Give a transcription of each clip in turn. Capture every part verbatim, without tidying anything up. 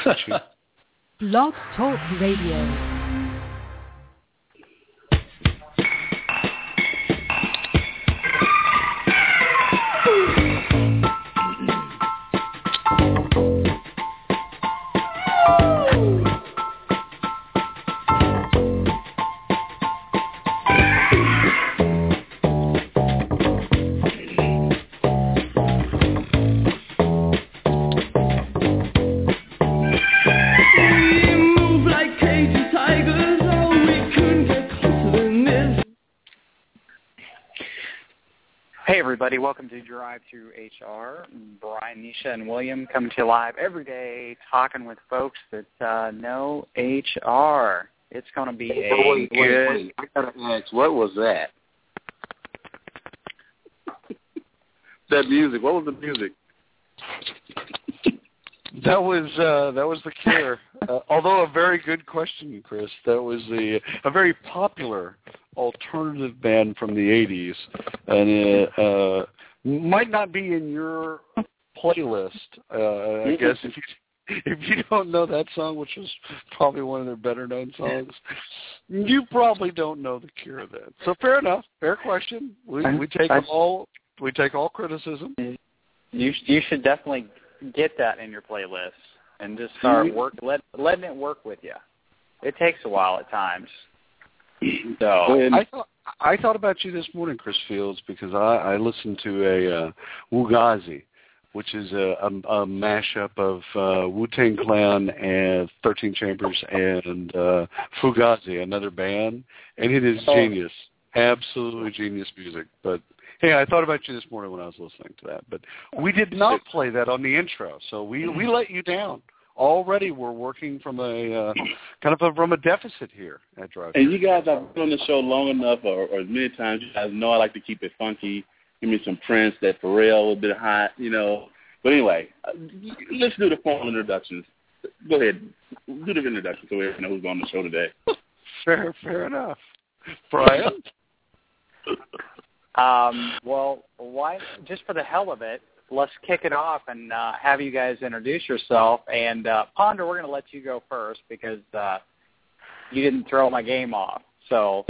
Blog Talk Radio. Welcome to Drive to H R. Brian, Nisha, and William coming to you live every day, talking with folks that uh, know H R. It's going to be a wait, good... Wait, wait. I got to ask, what was that? That music. What was the music? That was uh, that was The Cure. Uh, although a very good question, Chris. That was the a very popular alternative band from the eighties, and it uh, might not be in your playlist. Uh, I guess if you if you don't know that song, which is probably one of their better known songs, you probably don't know The Cure then. So fair enough, fair question. We, we take all we take all criticism. You you should definitely get that in your playlist and just start work let letting it work with you. It takes a while at times. So I thought I thought about you this morning, Chris Fields, because I, I listened to a uh, Wugazi, which is a, a, a mashup of uh, Wu-Tang Clan and thirteen Chambers and uh, Fugazi, another band, and it is genius, absolutely genius music. But hey, I thought about you this morning when I was listening to that, but we did not play that on the intro, so we, we let you down. Already we're working from a uh, kind of a, from a deficit here at Drive. And you guys have been on the show long enough, or, or many times you guys know I like to keep it funky. Give me some Prince, that Pharrell, a bit hot, you know. But anyway, uh, let's do the formal introductions. Go ahead. Do the introduction so we know who's on the show today. Fair, fair enough. Brian? Um, well, why? Just for the hell of it, let's kick it off and uh, have you guys introduce yourself. And uh, Ponder, we're going to let you go first because uh, you didn't throw my game off. So,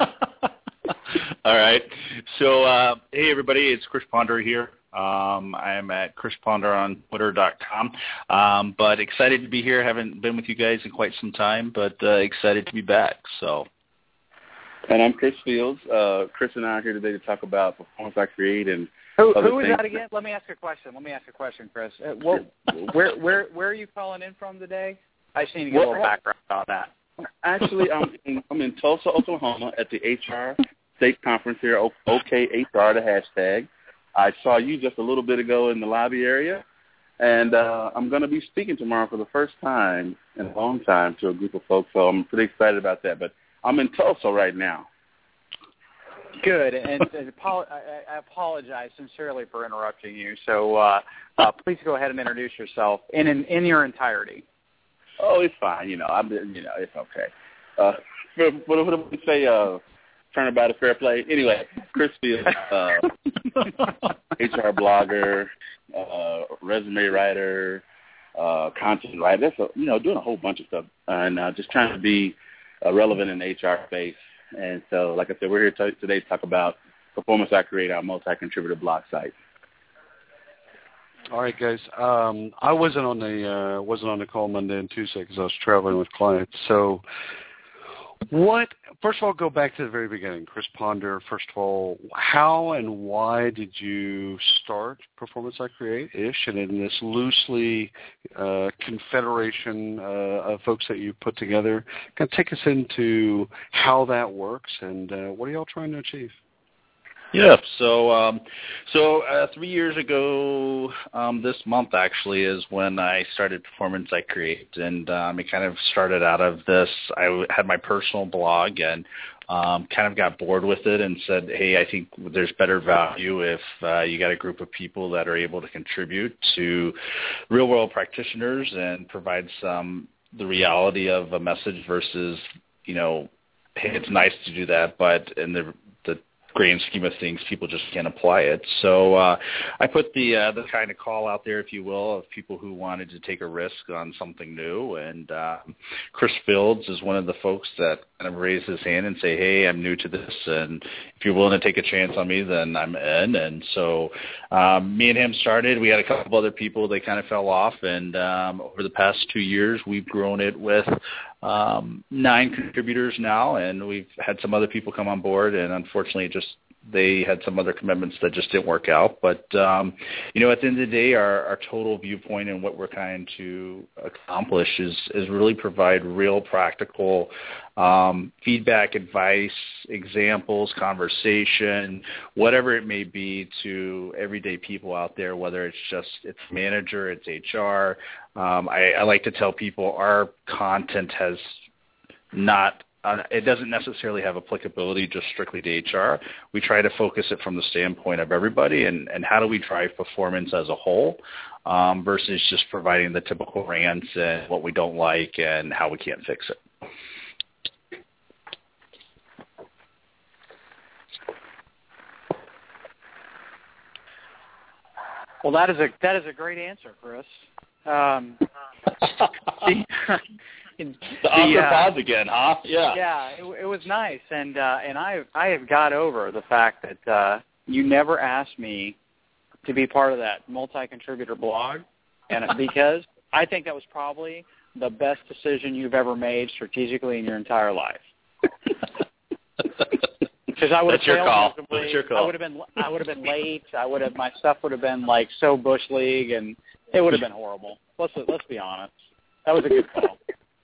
all right. So, uh, hey everybody, it's Chris Ponder here. Um, I am at Chris Ponder on Twitter dot com. Um, but excited to be here. Haven't been with you guys in quite some time, but uh, excited to be back. So. And I'm Chris Fields. Uh, Chris and I are here today to talk about Performance I Create and who, other who is things. that again? Let me ask a question. Let me ask a question, Chris. Uh, what, where where where are you calling in from today? I just need to get well, a little background about that. Actually, I'm in, I'm in Tulsa, Oklahoma, at the H R State Conference here. OK H R, the hashtag. I saw you just a little bit ago in the lobby area, and uh, I'm going to be speaking tomorrow for the first time in a long time to a group of folks. So I'm pretty excited about that. But I'm in Tulsa right now. Good, and, and I, I apologize sincerely for interrupting you. So uh, uh, please go ahead and introduce yourself in, in in your entirety. Oh, it's fine. You know, I'm. You know, it's okay. Uh, what, what do we say? Uh, turnabout is fair play. Anyway, Chris Fields, uh, H R blogger, uh, resume writer, uh, content writer. That's a, you know, doing a whole bunch of stuff, and uh, just trying to be uh, relevant in the H R space. And so, like I said, we're here t- today to talk about Performance I Create, our multi-contributor blog site. All right, guys. Um, I wasn't on the uh, wasn't on the call Monday and Tuesday because I was traveling with clients. So, what? First of all, go back to the very beginning. Chris Ponder. First of all, how and why did you start Performance I Create-ish, and in this loosely uh, confederation uh, of folks that you put together? Kind of take us into how that works and uh, what are y'all trying to achieve? Yeah, so um, so uh, three years ago, um, this month actually is when I started Performance I Create, and um, it kind of started out of this. I w- had my personal blog and um, kind of got bored with it and said, hey, I think there's better value if uh, you got a group of people that are able to contribute to real-world practitioners and provide some the reality of a message versus, you know, hey, it's nice to do that, but in the the grand scheme of things, people just can't apply it. So uh, I put the uh, the kind of call out there, if you will, of people who wanted to take a risk on something new. And uh, Chris Fields is one of the folks that kind of raised his hand and say, hey, I'm new to this, and if you're willing to take a chance on me, then I'm in. And so um, me and him started. We had a couple other people that kind of fell off, and um, over the past two years, we've grown it with um, nine contributors now, and we've had some other people come on board, and unfortunately it just they had some other commitments that just didn't work out. But, um, you know, at the end of the day, our, our total viewpoint and what we're trying to accomplish is, is really provide real practical um, feedback, advice, examples, conversation, whatever it may be to everyday people out there, whether it's just it's manager, it's H R. Um, I, I like to tell people our content has not Uh, it doesn't necessarily have applicability just strictly to H R. We try to focus it from the standpoint of everybody and, and how do we drive performance as a whole um, versus just providing the typical rants and what we don't like and how we can't fix it. Well, that is a that is a great answer, Chris. Um, the, the awkward uh, pause again, huh? Yeah. Yeah, it, it was nice, and uh, and I I have got over the fact that uh, you never asked me to be part of that multi-contributor blog, and because I think that was probably the best decision you've ever made strategically in your entire life. Because I would That's have your call. failed That's your call. I would have been I would have been late. I would have my stuff would have been like so bush league, and it would have been horrible. Let's let's be honest. That was a good call.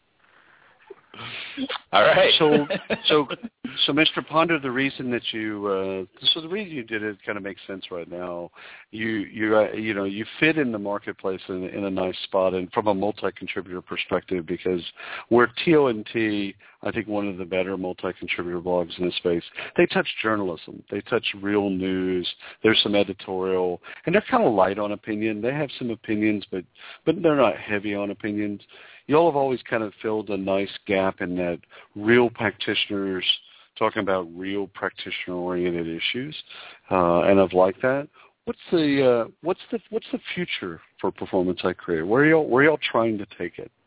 All right. So, so, so, Mister Ponder, the reason that you, uh, so the reason you did it kind of makes sense right now. You, you, uh, you know, you fit in the marketplace in, in a nice spot, and from a multi-contributor perspective, because we're T O N T, I think one of the better multi-contributor blogs in this space. They touch journalism, they touch real news. There's some editorial, and they're kind of light on opinion. They have some opinions, but but they're not heavy on opinions. Y'all have always kind of filled a nice gap in that real practitioners talking about real practitioner-oriented issues, uh, and I've liked that. What's the uh, what's the what's the future for Performance I Create? Where are y'all where are y'all trying to take it?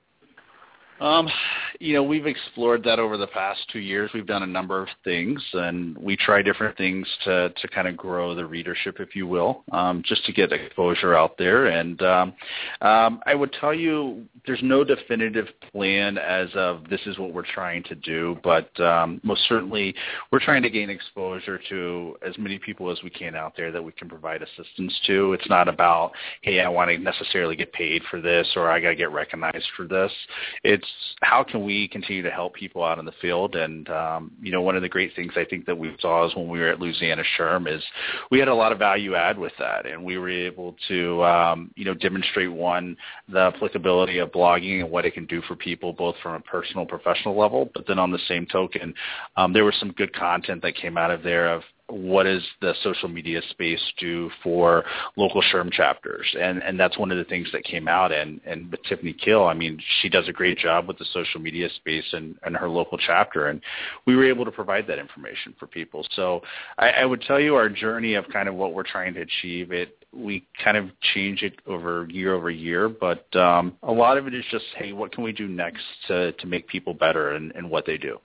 Um, you know, we've explored that over the past two years. We've done a number of things, and we try different things to, to kind of grow the readership, if you will, um, just to get exposure out there. And um, um, I would tell you there's no definitive plan as of this is what we're trying to do, but um, most certainly we're trying to gain exposure to as many people as we can out there that we can provide assistance to. It's not about, hey, I want to necessarily get paid for this or I got to get recognized for this. It's how can we continue to help people out in the field? And, um, you know, one of the great things I think that we saw is when we were at Louisiana SHRM is we had a lot of value add with that. And we were able to, um, you know, demonstrate, one, the applicability of blogging and what it can do for people, both from a personal, professional level. But then on the same token, um, there was some good content that came out of there of, what does the social media space do for local SHRM chapters? And and that's one of the things that came out. And, and with Tiffany Kill, I mean, she does a great job with the social media space and, and her local chapter. And we were able to provide that information for people. So I, I would tell you our journey of kind of what we're trying to achieve, it we kind of change it over year over year. But um, a lot of it is just, hey, what can we do next to, to make people better in, in what they do?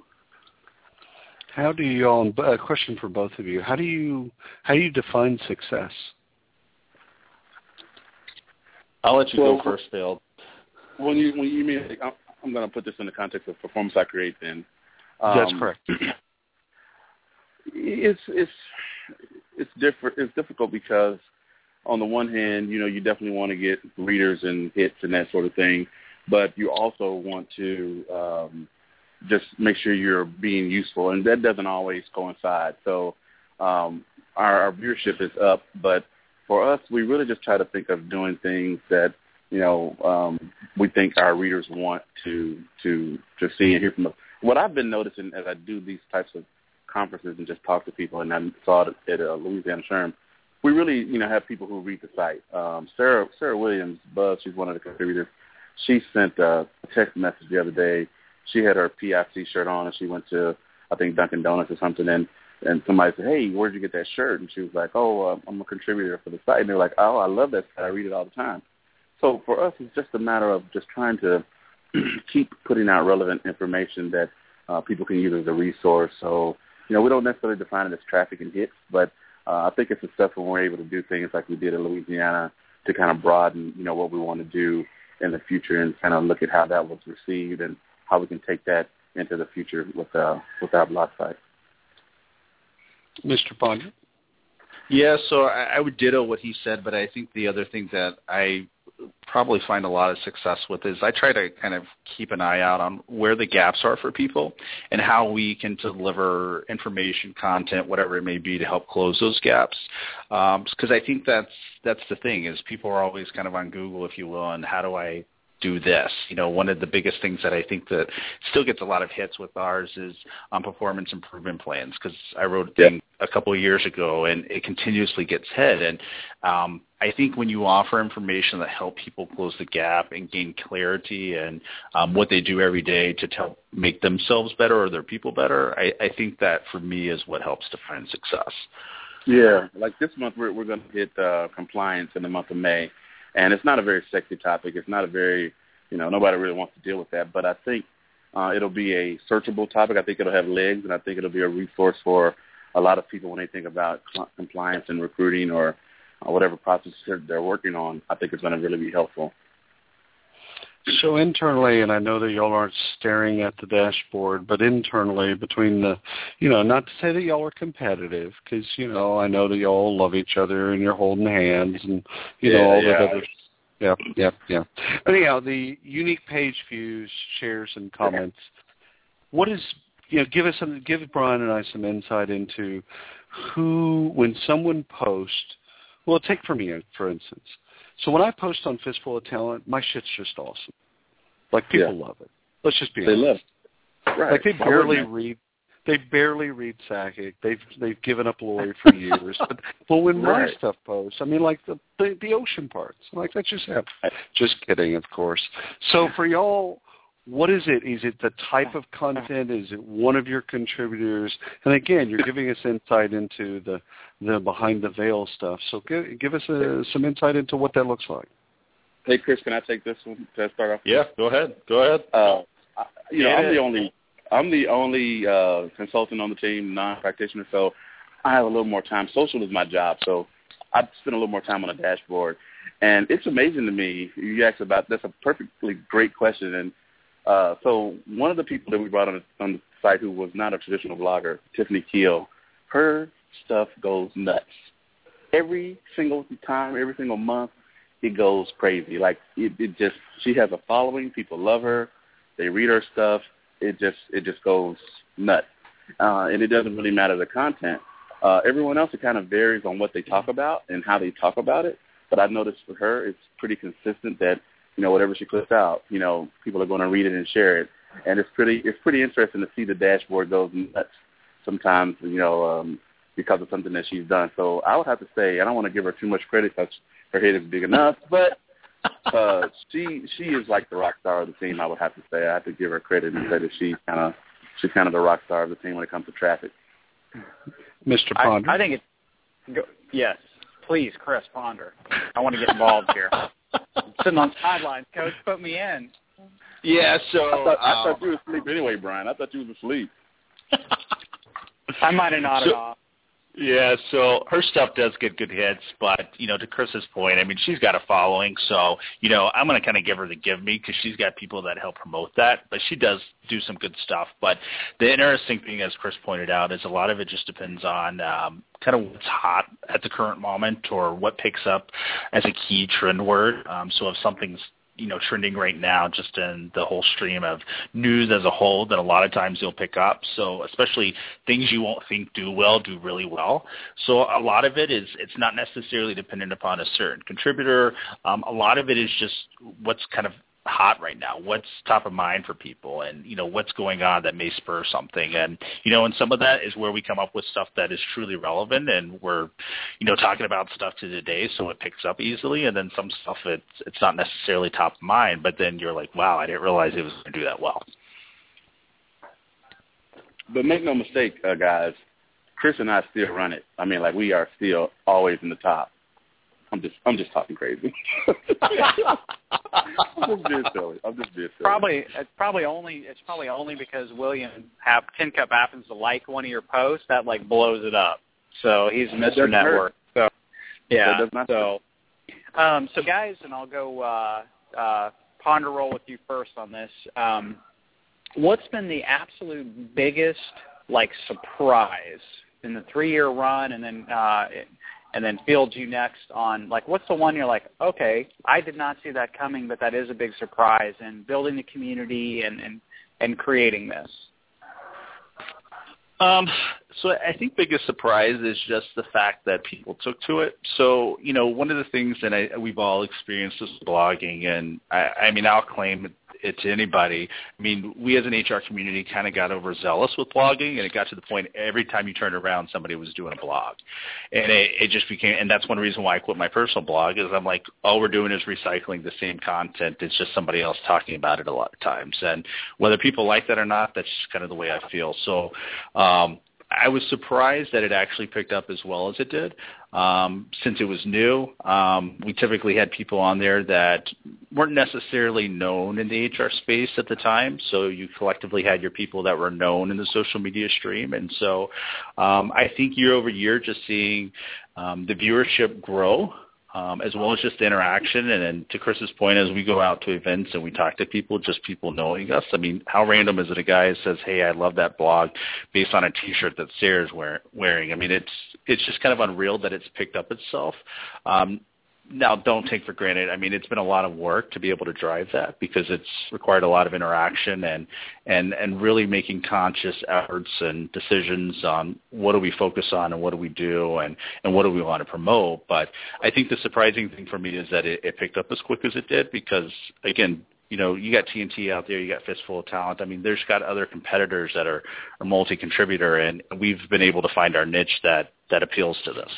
How do you all? A question for both of you. How do you how do you define success? I'll let you well, go first, Phil. When you when you mean, I'm going to put this in the context of Performance I Create. Then um, that's correct. It's it's it's different. It's difficult because on the one hand, you know, you definitely want to get readers and hits and that sort of thing, but you also want to um, just make sure you're being useful, and that doesn't always coincide. So um, our, our viewership is up, but for us, we really just try to think of doing things that, you know, um, we think our readers want to to to see and hear from us. What I've been noticing as I do these types of conferences and just talk to people, and I saw it at uh, Louisiana SHRM, we really, you know, have people who read the site. Um, Sarah Sarah Williams, Buzz, she's one of the contributors. She sent a text message the other day. She had her P I C shirt on, and she went to, I think, Dunkin' Donuts or something, and and somebody said, hey, where'd you get that shirt? And she was like, oh, uh, I'm a contributor for the site. And they're like, oh, I love that site. I read it all the time. So for us, it's just a matter of just trying to keep putting out relevant information that uh, people can use as a resource. So, you know, we don't necessarily define it as traffic and hits, but uh, I think it's successful when we're able to do things like we did in Louisiana to kind of broaden, you know, what we want to do in the future and kind of look at how that was received and how we can take that into the future with uh, with our blog site. Mister Ponder? Yeah, so I, I would ditto what he said, but I think the other thing that I probably find a lot of success with is I try to kind of keep an eye out on where the gaps are for people and how we can deliver information, content, whatever it may be, to help close those gaps. Because um, I think that's that's the thing is people are always kind of on Google, if you will, and how do I do this? You know, one of the biggest things that I think that still gets a lot of hits with ours is on um, performance improvement plans, because I wrote a thing a couple of years ago and it continuously gets hit. And um, I think when you offer information that help people close the gap and gain clarity and um, what they do every day to help make themselves better or their people better, I, I think that for me is what helps define success. Yeah, like this month we're, we're going to hit uh, compliance in the month of May. And it's not a very sexy topic. It's not a very, you know, nobody really wants to deal with that. But I think uh, it'll be a searchable topic. I think it'll have legs, and I think it'll be a resource for a lot of people when they think about cl- compliance and recruiting or uh, whatever process they're working on. I think it's going to really be helpful. So internally, and I know that y'all aren't staring at the dashboard, but internally between the, you know, not to say that y'all are competitive, because, you know, I know that y'all love each other and you're holding hands and, you yeah, know, all yeah. that other Yeah, yeah, yeah. But anyhow, the unique page views, shares, and comments. What is, you know, give us some, give Brian and I some insight into who, when someone posts, well, take for me, for instance. So when I post on Fistful of Talent, my shit's just awesome. Like, people yeah. love it. Let's just be they honest. love it. Right. Like, they barely read. They barely read Sakic. They've they've given up Lori for years. But, but when right. my stuff posts, I mean, like the, the the ocean parts, like that's just happened. Just kidding, of course. So for y'all, what is it? Is it the type of content? Is it one of your contributors? And again, you're giving us insight into the the behind the veil stuff. So give give us a, some insight into what that looks like. Hey, Chris, can I take this one to start off? Yeah, go ahead. Go ahead. Uh, I, you know, yeah. I'm the only I'm the only uh, consultant on the team, non-practitioner, so I have a little more time. Social is my job, so I spend a little more time on the dashboard. And it's amazing to me. You asked about that's a perfectly great question. And uh, so one of the people that we brought on the, on the site who was not a traditional blogger, Tiffany Keel, her stuff goes nuts. Every single time, every single month, it goes crazy. Like, it, it just, she has a following. People love her. They read her stuff. It just it just goes nuts. Uh, and it doesn't really matter the content. Uh, everyone else, it kind of varies on what they talk about and how they talk about it. But I've noticed for her, it's pretty consistent that, you know, whatever she puts out, you know, people are going to read it and share it. And it's pretty it's pretty interesting to see the dashboard goes nuts sometimes, you know, um, because of something that she's done. So I would have to say, I don't want to give her too much credit because her head is big enough, but uh, she she is like the rock star of the team, I would have to say. I have to give her credit and say that she kind of she's kind of the rock star of the team when it comes to traffic. Mister Ponder? I, I think it's, go, yes, please, Chris Ponder. I want to get involved here. I'm sitting on sidelines, Coach, put me in. Yeah, so. I thought, I um, thought you were asleep anyway, Brian. I thought you was asleep. I might have nodded so, off. Yeah, so her stuff does get good hits, but, you know, to Chris's point, I mean, she's got a following, so, you know, I'm going to kind of give her the give me because she's got people that help promote that, but she does do some good stuff. But the interesting thing, as Chris pointed out, is a lot of it just depends on um, kind of what's hot at the current moment or what picks up as a key trend word. Um, so if something's you know, trending right now just in the whole stream of news as a whole that a lot of times you'll pick up. So especially things you won't think do well, do really well. So a lot of it is, it's not necessarily dependent upon a certain contributor. Um, a lot of it is just what's kind of hot right now, what's top of mind for people and, you know, what's going on that may spur something. And, you know, and some of that is where we come up with stuff that is truly relevant and we're, you know, talking about stuff to today so it picks up easily. And then some stuff, it's, it's not necessarily top of mind, but then you're like, wow, I didn't realize it was going to do that well. But make no mistake, uh, guys, Chris and I still run it. I mean, like we are still always in the top. I'm just I'm just talking crazy. I'm just being silly. I'm just being silly. Probably it's probably only it's probably only because William have Tin Cup happens to like one of your posts that like blows it up. So he's Mister Network. Hurt. So yeah. So um, so guys, and I'll go uh, uh, ponder roll with you first on this. Um, what's been the absolute biggest like surprise in the three year run, and then uh, and then Fields you next on, like, what's the one you're like, okay, I did not see that coming, but that is a big surprise in building the community and, and, and creating this? Um, so I think biggest surprise is just the fact that people took to it. So, you know, one of the things that I, we've all experienced is blogging, and I, I mean, I'll claim it, it to anybody. I mean, we as an H R community kind of got overzealous with blogging, and it got to the point every time you turned around, somebody was doing a blog. And it, it just became, and that's one reason why I quit my personal blog, is I'm like, all we're doing is recycling the same content. It's just somebody else talking about it a lot of times. And whether people like that or not, that's just kind of the way I feel. So, um, I was surprised that it actually picked up as well as it did. Um, since it was new, um, we typically had people on there that weren't necessarily known in the H R space at the time. So you collectively had your people that were known in the social media stream. And so um, I think year over year, just seeing um, the viewership grow, Um, as well as just the interaction. And then to Chris's point, as we go out to events and we talk to people, just people knowing us. I mean, how random is it a guy who says, hey, I love that blog based on a T-shirt that Sarah's wear- wearing? I mean, it's it's just kind of unreal that it's picked up itself. Um, now, don't take for granted. I mean, it's been a lot of work to be able to drive that because it's required a lot of interaction and, and, and really making conscious efforts and decisions on what do we focus on and what do we do and, and what do we want to promote. But I think the surprising thing for me is that it, it picked up as quick as it did because, again, you know, you got T N T out there, you got Fistful of Talent. I mean, there's got other competitors that are, are multi-contributor, and we've been able to find our niche that, that appeals to this.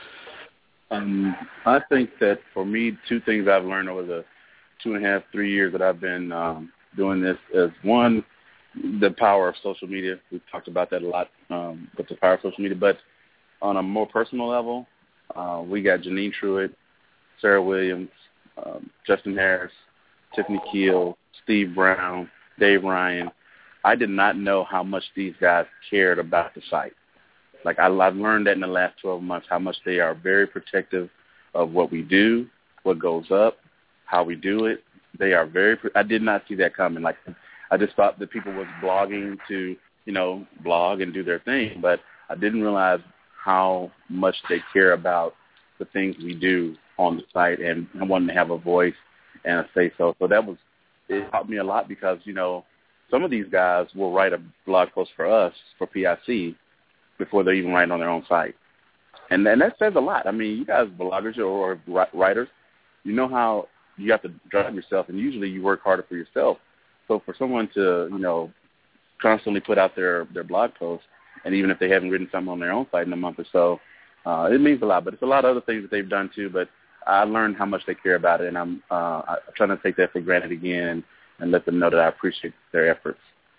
Um, I think that for me, two things I've learned over the two and a half, three years that I've been um, doing this is, one, the power of social media. We've talked about that a lot, um, but the power of social media. But on a more personal level, uh, we got Janine Truitt, Sarah Williams, um, Justin Harris, Tiffany Keel, Steve Brown, Dave Ryan. I did not know how much these guys cared about the site. Like, I, I've learned that in the last twelve months, how much they are very protective of what we do, what goes up, how we do it. They are very – I did not see that coming. Like, I just thought that people was blogging to, you know, blog and do their thing. But I didn't realize how much they care about the things we do on the site and, and wanting to have a voice and a say-so. So that was – it helped me a lot because, you know, some of these guys will write a blog post for us, for P I C, before they're even writing on their own site. And, and that says a lot. I mean, you guys bloggers or, or writers, you know how you have to drive yourself, and usually you work harder for yourself. So for someone to, you know, constantly put out their, their blog posts, and even if they haven't written something on their own site in a month or so, uh, it means a lot. But it's a lot of other things that they've done too, but I learned how much they care about it, and I'm, uh, I'm trying to take that for granted again and, and let them know that I appreciate their efforts.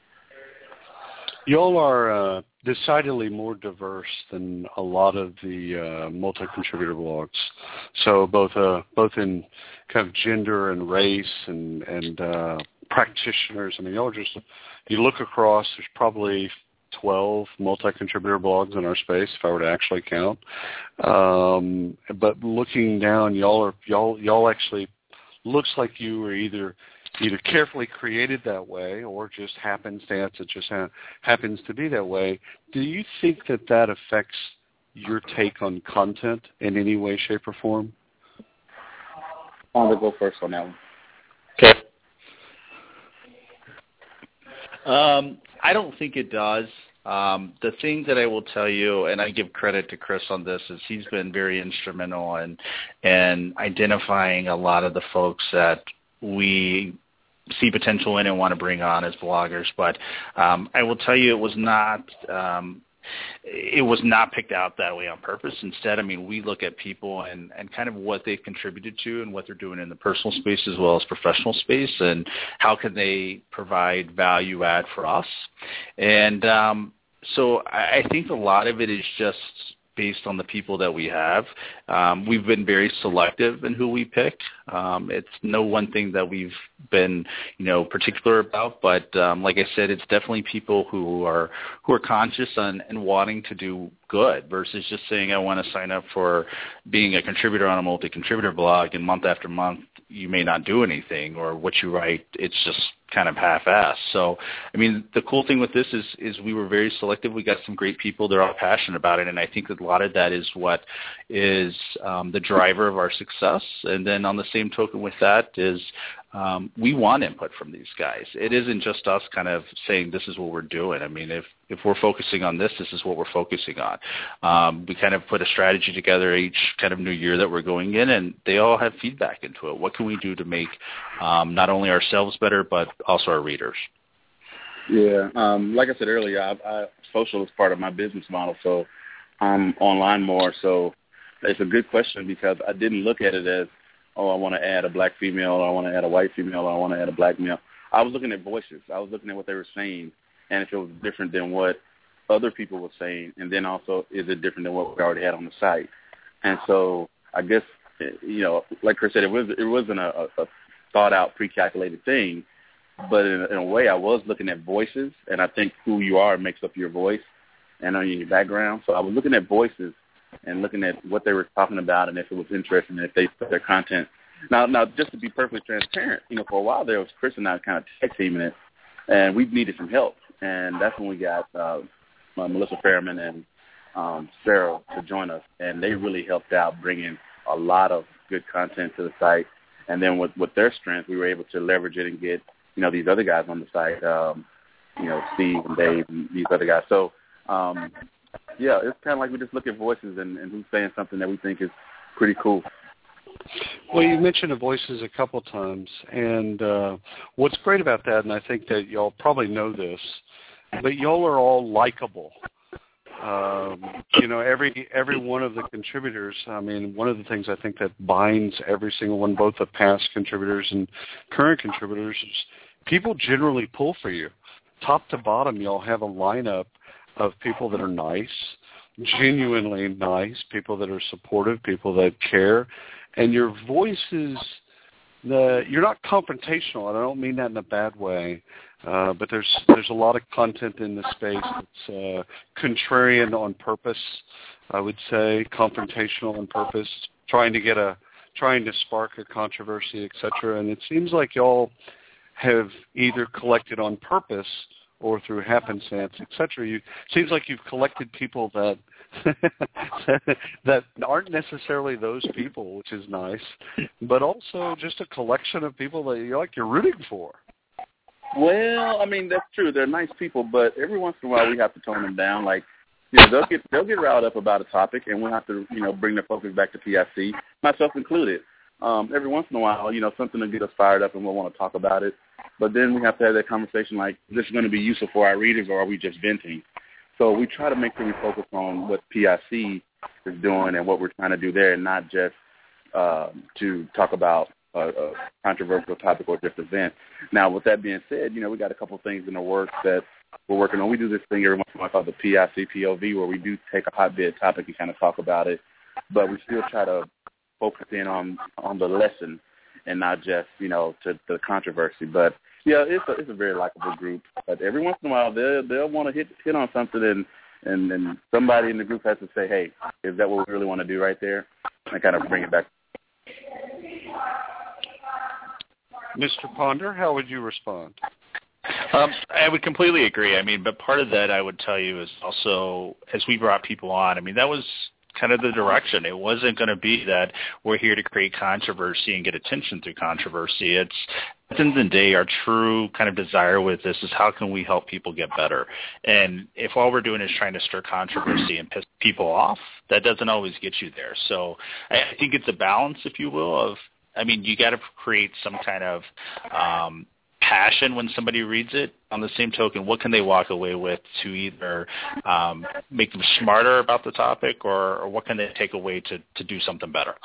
Y'all are uh, decidedly more diverse than a lot of the uh, multi-contributor blogs. So both uh, both in kind of gender and race and and uh, practitioners. I mean, y'all are just, you look across, there's probably twelve multi-contributor blogs in our space if I were to actually count. Um, but looking down, y'all are y'all y'all actually looks like you were either. either carefully created that way or just happenstance, it just ha- happens to be that way. Do you think that that affects your take on content in any way, shape, or form? I'm going to go first on that one. Okay. Um, I don't think it does. Um, the thing that I will tell you, and I give credit to Chris on this, is he's been very instrumental in, in identifying a lot of the folks that we see potential in and want to bring on as bloggers. But um, I will tell you it was not um, it was not picked out that way on purpose. Instead, I mean, we look at people and, and kind of what they've contributed to and what they're doing in the personal space as well as professional space and how can they provide value add for us. And um, so I I think a lot of it is just based on the people that we have. Um, we've been very selective in who we pick. Um, it's no one thing that we've been, you know, particular about, but um, like I said, it's definitely people who are who are conscious on, and wanting to do good versus just saying, I want to sign up for being a contributor on a multi-contributor blog, and month after month you may not do anything, or what you write, it's just kind of half-assed. So, I mean, the cool thing with this is is we were very selective. We got some great people. They're all passionate about it, and I think that a lot of that is what is um, the driver of our success. And then on the same token with that is um, we want input from these guys. It isn't just us kind of saying this is what we're doing. I mean, if if we're focusing on this, this is what we're focusing on. Um, we kind of put a strategy together each kind of new year that we're going in, and they all have feedback into it. What can we do to make um, not only ourselves better, but also our readers? Yeah, um, like I said earlier, I, I, social is part of my business model, so I'm online more. So it's a good question because I didn't look at it as, oh, I want to add a black female, or I want to add a white female, or I want to add a black male. I was looking at voices. I was looking at what they were saying, and if it was different than what other people were saying, and then also is it different than what we already had on the site. And so I guess, you know, like Chris said, it, was, it wasn't a, a thought-out, pre-calculated thing, but in, in a way I was looking at voices, and I think who you are makes up your voice and on your background. So I was looking at voices and looking at what they were talking about and if it was interesting and if they put their content. Now, now just to be perfectly transparent, you know, for a while there was Chris and I kind of tag teaming it, and we needed some help. And that's when we got uh, uh, Melissa Fairman and um, Sarah to join us, and they really helped out bringing a lot of good content to the site. And then with, with their strength, we were able to leverage it and get, you know, these other guys on the site, um, you know, Steve and Dave and these other guys. So, um, yeah, it's kind of like we just look at voices and, and who's saying something that we think is pretty cool. Well, you mentioned the voices a couple times, and uh, what's great about that, and I think that y'all probably know this, but y'all are all likable. Um, you know, every every one of the contributors, I mean, one of the things I think that binds every single one, both the past contributors and current contributors, is people generally pull for you. Top to bottom, y'all have a lineup of people that are nice, genuinely nice, people that are supportive, people that care, and your voice is, the, you're not confrontational, and I don't mean that in a bad way. Uh, but there's there's a lot of content in the space that's uh, contrarian on purpose, I would say, confrontational on purpose, trying to get a trying to spark a controversy, et cetera. And it seems like y'all have either collected on purpose or through happenstance, et cetera. You seems like you've collected people that that aren't necessarily those people, which is nice, but also just a collection of people that you like you're rooting for. Well, I mean, that's true. They're nice people, but every once in a while we have to tone them down. Like, you know, they'll get they'll get riled up about a topic, and we'll have to, you know, bring their focus back to P I C, myself included. Um, every once in a while, you know, something will get us fired up, and we'll want to talk about it. But then we have to have that conversation like, is this going to be useful for our readers, or are we just venting? So we try to make sure we focus on what P I C is doing and what we're trying to do there, and not just uh, to talk about A, a controversial topic or just event. Now, with that being said, you know, we got a couple of things in the works that we're working on. We do this thing every once in a while called the P I C P O V, where we do take a hotbed topic and kind of talk about it, but we still try to focus in on on the lesson and not just, you know, to the controversy. But yeah, it's a it's a very likable group. But every once in a while, they'll they'll want to hit hit on something, and and and somebody in the group has to say, hey, is that what we really want to do right there? And kind of bring it back. Mister Ponder, how would you respond? Um, I would completely agree. I mean, but part of that I would tell you is also, as we brought people on, I mean, that was kind of the direction. It wasn't going to be that we're here to create controversy and get attention through controversy. It's, at the end of the day, our true kind of desire with this is how can we help people get better? And if all we're doing is trying to stir controversy and piss people off, that doesn't always get you there. So I think it's a balance, if you will, of, I mean, you got to create some kind of um, passion when somebody reads it. On the same token, what can they walk away with to either um, make them smarter about the topic, or, or what can they take away to, to do something better?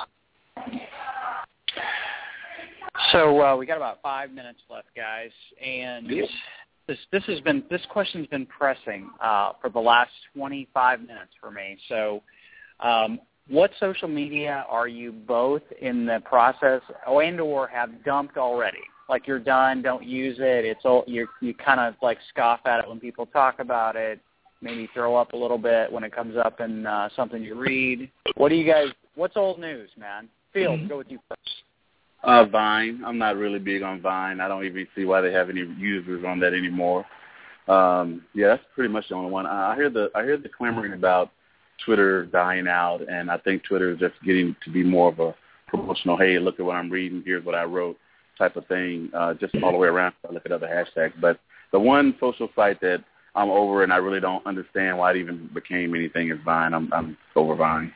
So uh, we got about five minutes left, guys, and This this has been this question's been pressing uh, for the last twenty-five minutes for me. So, um, what social media are you both in the process and or have dumped already? Like you're done, don't use it. It's all you you kind of like scoff at it when people talk about it. Maybe throw up a little bit when it comes up in uh, something you read. What do you guys? What's old news, man? Field, go with you first. Uh, Vine. I'm not really big on Vine. I don't even see why they have any users on that anymore. Um, yeah, that's pretty much the only one. I hear the I hear the clamoring about Twitter dying out, and I think Twitter is just getting to be more of a promotional. Hey, look at what I'm reading. Here's what I wrote, type of thing. Uh, just all the way around. I look at other hashtags, but the one social site that I'm over, and I really don't understand why it even became anything, is Vine. I'm, I'm over Vine.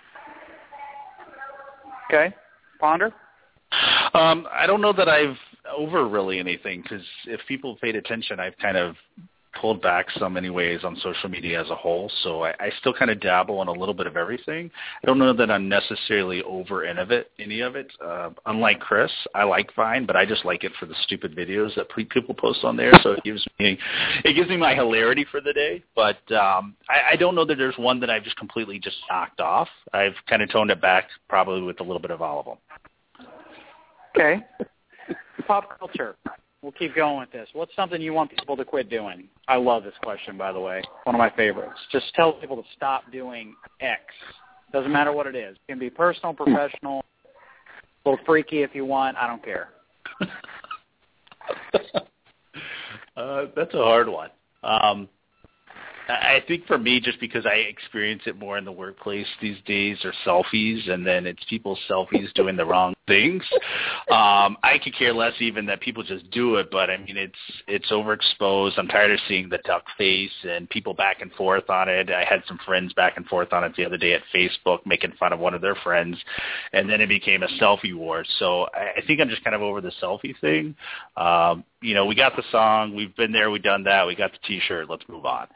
Okay, Ponder. Um, I don't know that I've over really anything, because if people paid attention, I've kind of pulled back some anyways on social media as a whole. So I, I still kind of dabble in a little bit of everything. I don't know that I'm necessarily over innovate any of it. Uh, unlike Chris, I like Vine, but I just like it for the stupid videos that people post on there. So it gives me it gives me my hilarity for the day. But um, I, I don't know that there's one that I've just completely just knocked off. I've kind of toned it back, probably with a little bit of all of them. Okay. Pop culture. We'll keep going with this. What's something you want people to quit doing? I love this question, by the way. One of my favorites. Just tell people to stop doing X. Doesn't matter what it is. It can be personal, professional, a little freaky if you want. I don't care. uh, that's a hard one. Um, I think for me, just because I experience it more in the workplace these days, are selfies, and then it's people's selfies doing the wrong things. Um, I could care less even that people just do it, but I mean, it's it's overexposed. I'm tired of seeing the duck face and people back and forth on it. I had some friends back and forth on it the other day at Facebook making fun of one of their friends, and then it became a selfie war. So I, I think I'm just kind of over the selfie thing. Um, you know, we got the song, we've been there, we've done that, we got the T-shirt, let's move on.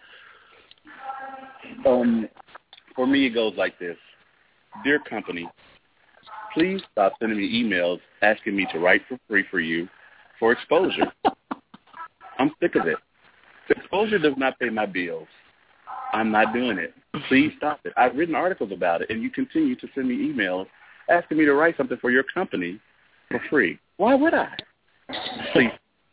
Um, for me, it goes like this. Dear company, please stop sending me emails asking me to write for free for you for exposure. I'm sick of it. Exposure does not pay my bills. I'm not doing it. Please stop it. I've written articles about it, and you continue to send me emails asking me to write something for your company for free. Why would I? Please.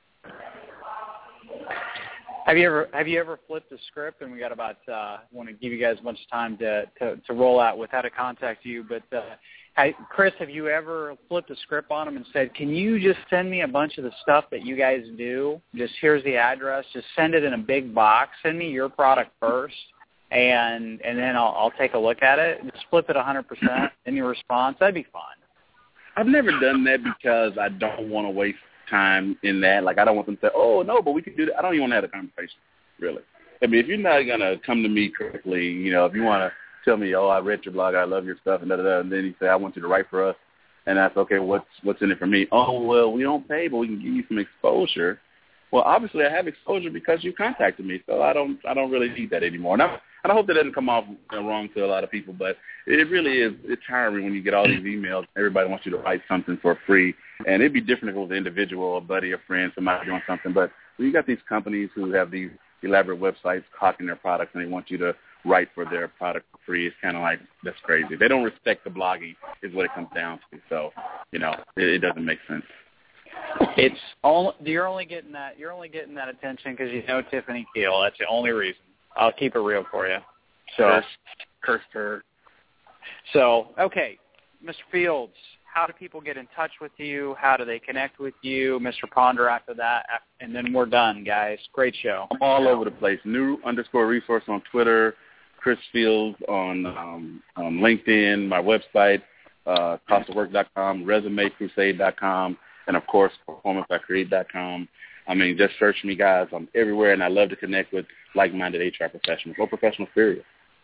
Have you ever have you ever flipped a script? And we got about uh, want to give you guys a bunch of time to, to, to roll out with how to contact you. But uh, hey, Chris, have you ever flipped a script on them and said, "Can you just send me a bunch of the stuff that you guys do? Just here's the address. Just send it in a big box. Send me your product first, and and then I'll, I'll take a look at it. Just flip it one hundred percent in your response. That'd be fun." I've never done that because I don't want to waste time in that. Like, I don't want them to say, oh, no, but we can do that. I don't even want to have a conversation, really. I mean, if you're not going to come to me correctly, you know, if you want to tell me, oh, I read your blog, I love your stuff, and da-da-da, and then you say, I want you to write for us, and that's, okay, what's what's in it for me? Oh, well, we don't pay, but we can give you some exposure. Well, obviously, I have exposure because you contacted me, so I don't I don't really need that anymore. And I, and I hope that doesn't come off wrong to a lot of people, but it really is. It's tiring when you get all these emails. Everybody wants you to write something for free, and it'd be different if it was an individual, a buddy, a friend, somebody doing something. But when you got these companies who have these elaborate websites hawking their products, and they want you to write for their product for free, it's kind of like, that's crazy. They don't respect the blogging is what it comes down to. So, you know, it, it doesn't make sense. It's all you're only getting that you're only getting that attention because you know Tiffany Keel. That's the only reason. I'll keep it real for you. So, Kirster. So, okay, Mister Fields, how do people get in touch with you? How do they connect with you, Mister Ponder? After that, and then we're done, guys. Great show. I'm all over the place. New underscore resource on Twitter. Chris Fields on um, on LinkedIn. My website, uh, cost of work dot com, resume crusade dot com. And, of course, performance I create dot com. I mean, just search me, guys. I'm everywhere, and I love to connect with like-minded H R professionals or professionals, period.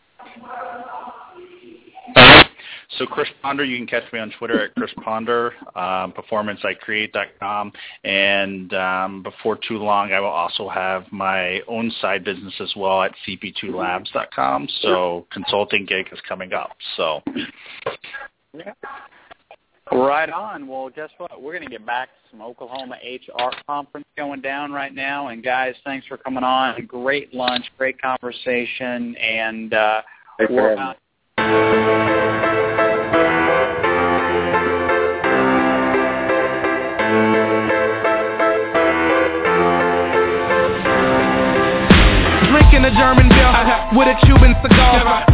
So, Chris Ponder, you can catch me on Twitter at Chris Ponder, um, performance I create dot com. And um, before too long, I will also have my own side business as well at C P two labs dot com. So consulting gig is coming up. So, yeah. Right on. Well, guess what? We're going to get back to some Oklahoma H R conference going down right now. And, guys, thanks for coming on. Great lunch, great conversation, and uh, we're about drinking a German beer with a Cuban cigar.